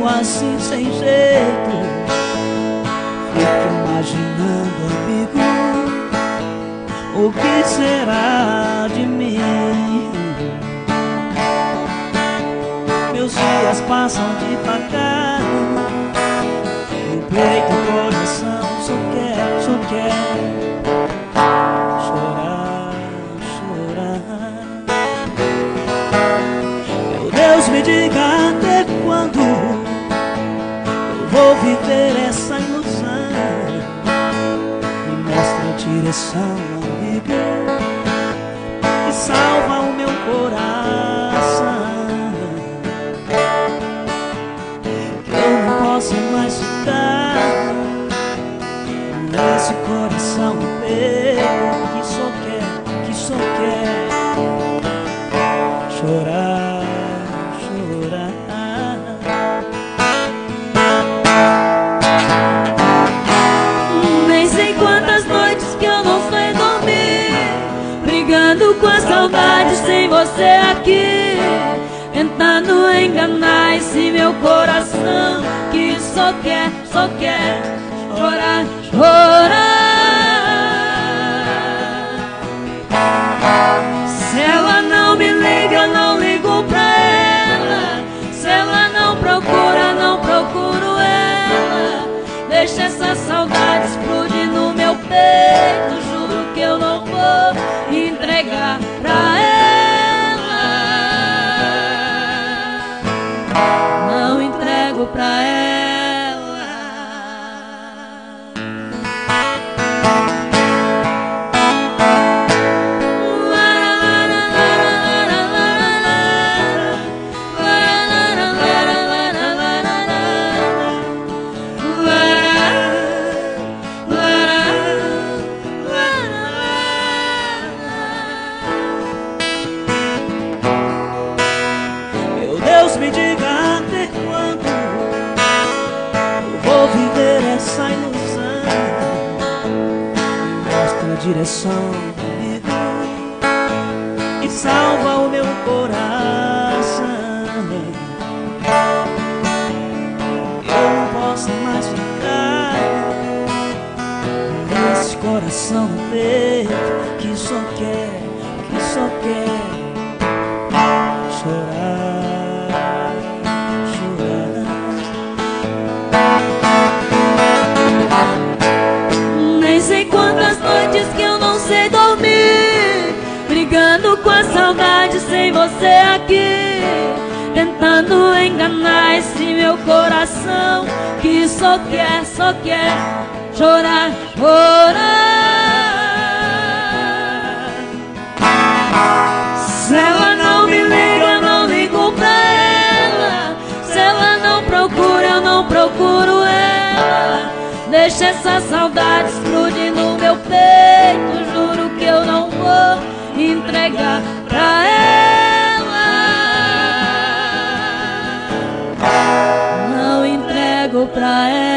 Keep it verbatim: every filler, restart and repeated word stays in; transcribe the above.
Mesmo assim sem jeito, fico imaginando, amigo, o que será de mim? Meus dias passam devagar, o peito, o coração só quer, só quer chorar, chorar. Meu Deus, me diga até quando eu vou viver essa ilusão. Me mostra a direção, amiga, e salva o meu coração. Posso mais ficar nesse coração peito que só quer, que só quer chorar, chorar. Nem sei quantas noites que eu não sei dormir, brigando com a saudade sem você aqui, tentando enganar esse meu coração que só quer, só quer chorar, chorar. Se ela não me liga, eu não ligo pra ela. Se ela não procura, não procuro ela. Deixa essa saudade explodir no meu peito. Juro que eu não vou entregar pra ela. Não entrego pra ela. Meu Deus, me diga até quando eu vou viver essa ilusão. Me mostra a direção, amigo, e salva o meu coração. Eu não posso mais ficar nesse coração no peito que só quer, que só quer chorar, chorar. Nem sei quantas noites que eu não sei dormir, brigando com a saudade sem você aqui, tentando enganar esse meu coração que só quer, só quer chorar, chorar. Se ela não me liga, eu não ligo pra ela. Se ela não procura, eu não procuro ela. Deixa essa saudade explodir no meu peito. Juro que eu não vou entregar pra ela. Não entrego pra ela.